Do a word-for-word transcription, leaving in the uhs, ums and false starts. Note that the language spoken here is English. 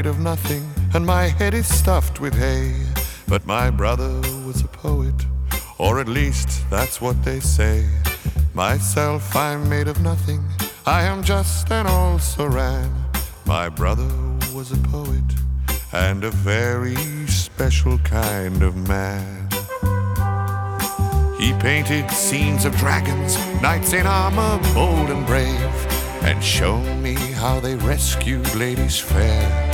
of nothing, and my head is stuffed with hay. But my brother was a poet, or at least that's what they say. Myself, I'm made of nothing, I am just an old Saran. My brother was a poet, and a very special kind of man. He painted scenes of dragons, knights in armor, bold and brave, and shown me how they rescued ladies fair.